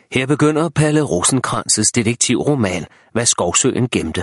Her begynder Palle Rosenkrantz's detektivroman, Hvad skovsøen gemte.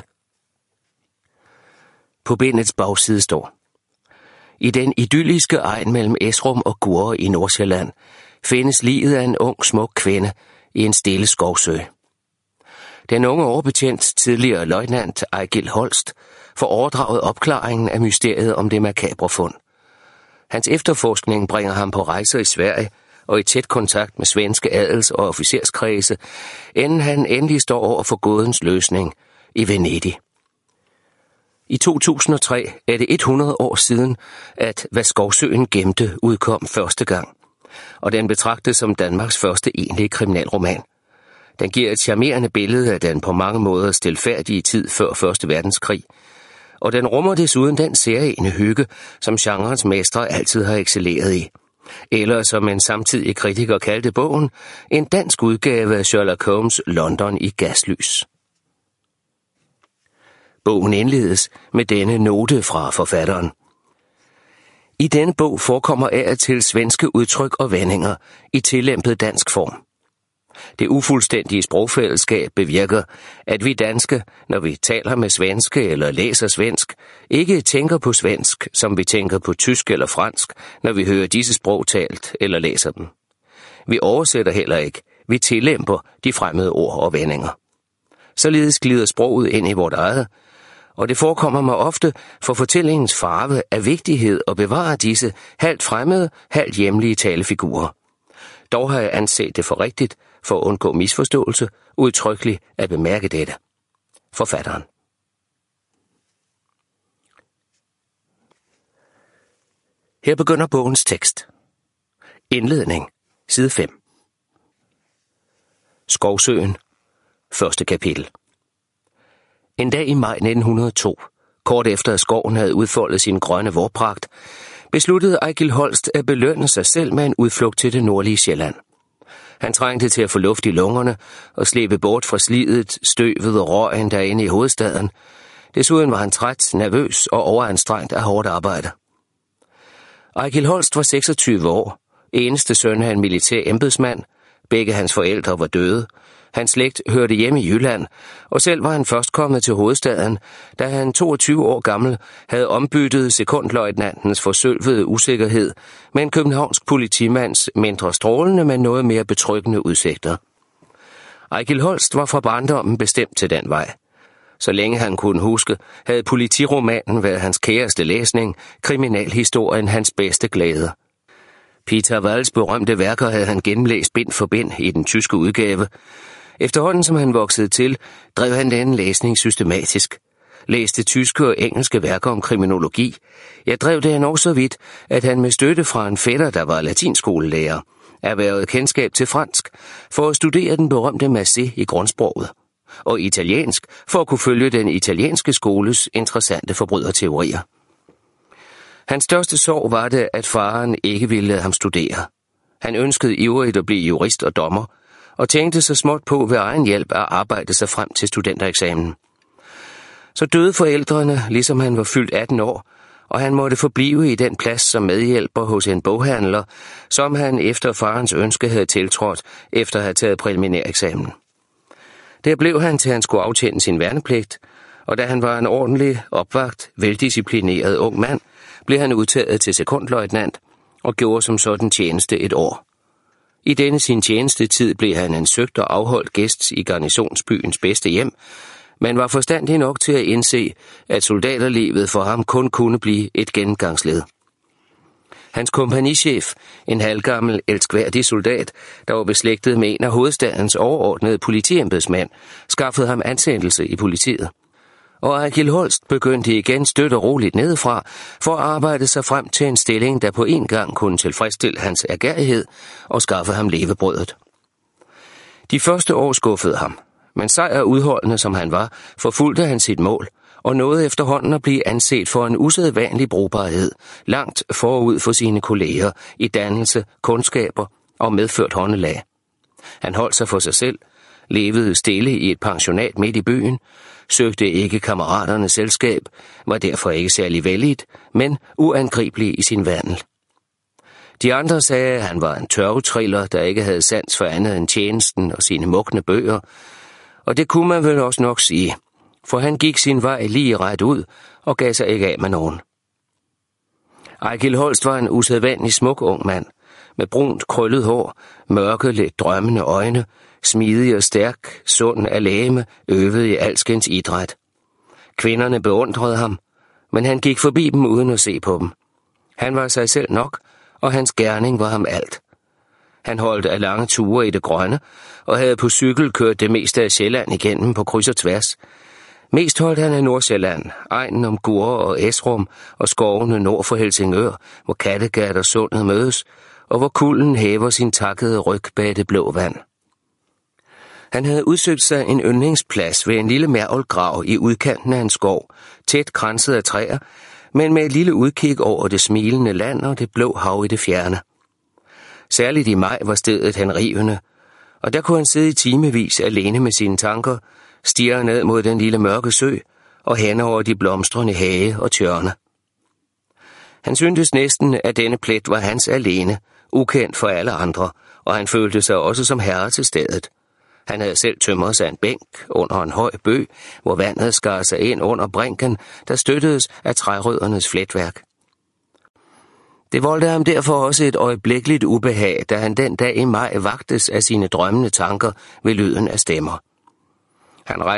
På bindets bagside står: I den idylliske egn mellem Esrum og Gurre i Nordsjælland findes liget af en ung, smuk kvinde i en stille skovsø. Den unge overbetjent, tidligere løjtnant Ejgil Holst, får overdraget opklaringen af mysteriet om det makabre fund. Hans efterforskning bringer ham på rejser i Sverige og i tæt kontakt med svenske adels- og officerskredse, inden han endelig står over for gådens løsning i Venedig. I 2003 er det 100 år siden, at Hvad skovsøen gemte udkom første gang, og den betragtes som Danmarks første egentlige kriminalroman. Den giver et charmerende billede af den på mange måder stilfærdige tid før 1. verdenskrig, og den rummer desuden den særegne hygge, som genrens mestre altid har excelleret i. Eller som en samtidig kritiker kaldte bogen, en dansk udgave af Sherlock Holmes' London i gaslys. Bogen indledes med denne note fra forfatteren. I denne bog forekommer af og til svenske udtryk og vendinger i tillempet dansk form. Det ufuldstændige sprogfællesskab bevirker, at vi danske, når vi taler med svenske eller læser svensk, ikke tænker på svensk, som vi tænker på tysk eller fransk, når vi hører disse sprog talt eller læser dem. Vi oversætter heller ikke, vi tillemper de fremmede ord og vendinger. Således glider sproget ind i vort eget, og det forekommer mig ofte for fortællingens farve af vigtighed at bevare disse halvt fremmede, halvt hjemlige talefigurer. Dog har jeg anset det for rigtigt, for at undgå misforståelse, udtrykkeligt at bemærke dette. Forfatteren. Her begynder bogens tekst. Indledning. Side 5. Skovsøen. Første kapitel. En dag i maj 1902, kort efter at skoven havde udfoldet sin grønne vorpragt, besluttede Ejgil Holst at belønne sig selv med en udflugt til det nordlige Sjælland. Han trængte til at få luft i lungerne og slippe bort fra slidet, støvet og røgen derinde i hovedstaden. Desuden var han træt, nervøs og overanstrengt af hårdt arbejde. Ejgil Holst var 26 år, eneste søn af en militær embedsmand. Begge hans forældre var døde. Hans slægt hørte hjemme i Jylland, og selv var han først kommet til hovedstaden, da han 22 år gammel havde ombyttet sekundløjtnantens forsølvede usikkerhed med en københavnsk politimands mindre strålende, men noget mere betryggende udsigter. Ejgil Holst var fra barndommen bestemt til den vej. Så længe han kunne huske, havde politiromanen været hans kæreste læsning, kriminalhistorien hans bedste glæde. Peter Walls berømte værker havde han gennemlæst bind for bind i den tyske udgave. Efterhånden som han voksede til, drev han denne læsning systematisk. Læste tyske og engelske værker om kriminologi. Jeg drev det endnu så vidt, at han med støtte fra en fætter, der var latinskolelærer, erhvervede kendskab til fransk for at studere den berømte Massé i grundsproget, og italiensk for at kunne følge den italienske skoles interessante forbryderteorier. Hans største sorg var det, at faren ikke ville lade ham studere. Han ønskede ivrigt at blive jurist og dommer, og tænkte så småt på ved egen hjælp at arbejde sig frem til studentereksamen. Så døde forældrene, ligesom han var fyldt 18 år, og han måtte forblive i den plads som medhjælper hos en boghandler, som han efter farens ønske havde tiltrådt efter at have taget præliminær eksamen. Der blev han til han skulle aftjene sin værnepligt, og da han var en ordentlig, opvagt, veldisciplineret ung mand, blev han udtaget til sekundløjtnant og gjorde som sådan tjeneste et år. I denne sin tjenestetid blev han en søgt og afholdt gæst i garnisonsbyens bedste hjem, men var forstandig nok til at indse, at soldaterlivet for ham kun kunne blive et gengangsled. Hans kompagnichef, en halvgammel, elskværdig soldat, der var beslægtet med en af hovedstadens overordnede politiembedsmænd, skaffede ham ansættelse i politiet. Og Ejgil Holst begyndte igen støt og roligt nedefra for at arbejde sig frem til en stilling, der på en gang kunne tilfredsstille hans ærgerrighed og skaffe ham levebrødet. De første år skuffede ham, men sej og udholdende som han var, forfulgte han sit mål og nåede efterhånden at blive anset for en usædvanlig brugbarhed, langt forud for sine kolleger i dannelse, kundskaber og medført håndelag. Han holdt sig for sig selv, levede stille i et pensionat midt i byen, søgte ikke kammeraternes selskab, var derfor ikke særlig vældigt, men uangribelig i sin vandel. De andre sagde, at han var en tørvetriller, der ikke havde sans for andet end tjenesten og sine mugne bøger, og det kunne man vel også nok sige, for han gik sin vej lige ret ud og gav sig ikke af med nogen. Ejgil Holst var en usædvanlig smuk ung mand, med brunt krøllet hår, mørke, lidt drømmende øjne, smidig og stærk, sund af legeme, øvet i alskens idræt. Kvinderne beundrede ham, men han gik forbi dem uden at se på dem. Han var sig selv nok, og hans gerning var ham alt. Han holdt af lange ture i det grønne, og havde på cykel kørt det meste af Sjælland igennem på kryds og tværs. Mest holdt han af Nordsjælland, egnen om Gurre og Esrum og skovene nord for Helsingør, hvor Kattegat og Sundet mødes, og hvor kulden hæver sin takkede ryg bag det blå vand. Han havde udsøgt sig en yndlingsplads ved en lille mærvelgrav i udkanten af en skov, tæt kranset af træer, men med et lille udkig over det smilende land og det blå hav i det fjerne. Særligt i maj var stedet henrivende, og der kunne han sidde i timevis alene med sine tanker, stirre ned mod den lille mørke sø og hen over de blomstrende hage og tjørne. Han syntes næsten, at denne plet var hans alene, ukendt for alle andre, og han følte sig også som herre til stedet. Han havde selv tømret sig en bænk under en høj bøg, hvor vandet skar sig ind under brinken, der støttedes af trærøddernes fletværk. Det voldte ham derfor også et øjeblikkeligt ubehag, da han den dag i maj vagtes af sine drømmende tanker ved lyden af stemmer. Han